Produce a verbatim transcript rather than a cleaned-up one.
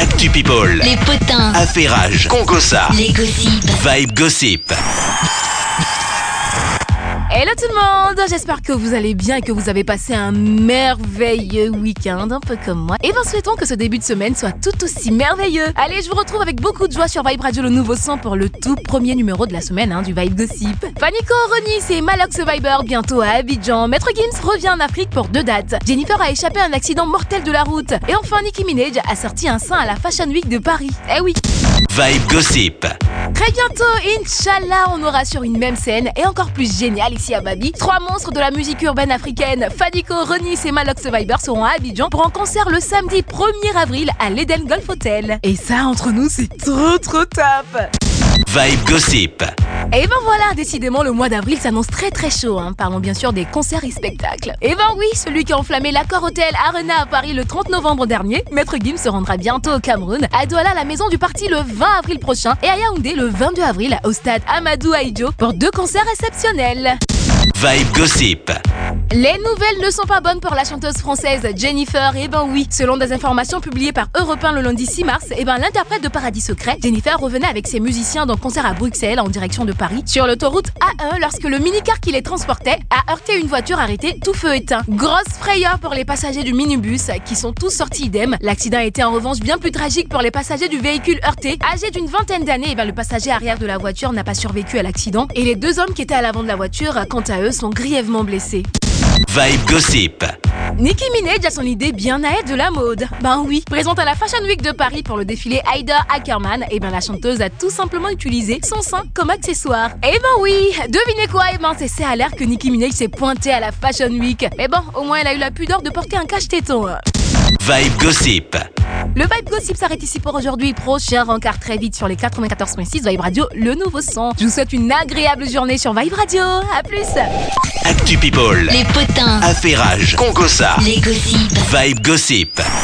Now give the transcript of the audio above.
Actu People. Les potins. Affairage. Congossa. Les gossips. Vibe Gossip. Hello tout le monde, j'espère que vous allez bien et que vous avez passé un merveilleux week-end, un peu comme moi. Et bien souhaitons que ce début de semaine soit tout aussi merveilleux. Allez, je vous retrouve avec beaucoup de joie sur Vibe Radio, le nouveau son pour le tout premier numéro de la semaine hein, du Vibe Gossip. Fanico, Ronis et Malox Viber bientôt à Abidjan. Maître Gims revient en Afrique pour deux dates. Jennifer a échappé à un accident mortel de la route. Et enfin, Nicki Minaj a sorti un sein à la Fashion Week de Paris. Eh oui. Vibe Gossip. Très bientôt, Inch'Allah, on aura sur une même scène et encore plus génial ici à Babi, trois monstres de la musique urbaine africaine, Fanico, Ronis et Malox Viber seront à Abidjan pour un concert le samedi premier avril à l'Eden Golf Hotel. Et ça, entre nous, c'est trop trop top. Vibe Gossip. Et ben voilà, décidément le mois d'avril s'annonce très très chaud, hein. Parlons bien sûr des concerts et spectacles. Et ben oui, celui qui a enflammé l'Accor Hotel Arena à Paris le trente novembre dernier, Maître Gims se rendra bientôt au Cameroun, à Douala la maison du parti le vingt avril prochain et à Yaoundé le vingt-deux avril au stade Amadou Ahidjo pour deux concerts exceptionnels. Vibe Gossip. Les nouvelles ne sont pas bonnes pour la chanteuse française Jennifer, et ben oui, selon des informations publiées par Europe un le lundi six mars, et ben l'interprète de Paradis Secret, Jennifer revenait avec ses musiciens d'un concert à Bruxelles en direction de Paris, sur l'autoroute A un lorsque le minicar qui les transportait a heurté une voiture arrêtée tout feu éteint. Grosse frayeur pour les passagers du minibus qui sont tous sortis idem. L'accident a été en revanche bien plus tragique pour les passagers du véhicule heurté. Âgé d'une vingtaine d'années, et ben le passager arrière de la voiture n'a pas survécu à l'accident et les deux hommes qui étaient à l'avant de la voiture, quant à eux, sont grièvement blessés. Vibe Gossip. Nicki Minaj a son idée bien à elle de la mode. Ben oui, présente à la Fashion Week de Paris pour le défilé Aida Ackerman, et ben la chanteuse a tout simplement utilisé son sein comme accessoire. Et ben oui, devinez quoi, et ben c'est ça à l'air que Nicki Minaj s'est pointée à la Fashion Week. Mais bon, au moins elle a eu la pudeur de porter un cache-téton. Vibe Gossip. Le Vibe Gossip s'arrête ici pour aujourd'hui. Prochain rencard très vite sur les quatre-vingt-quatorze virgule six Vibe Radio, le nouveau son. Je vous souhaite une agréable journée sur Vibe Radio. À plus. Actu People. Les potins. Affairage. Congossa. Les gossips. Vibe Gossip.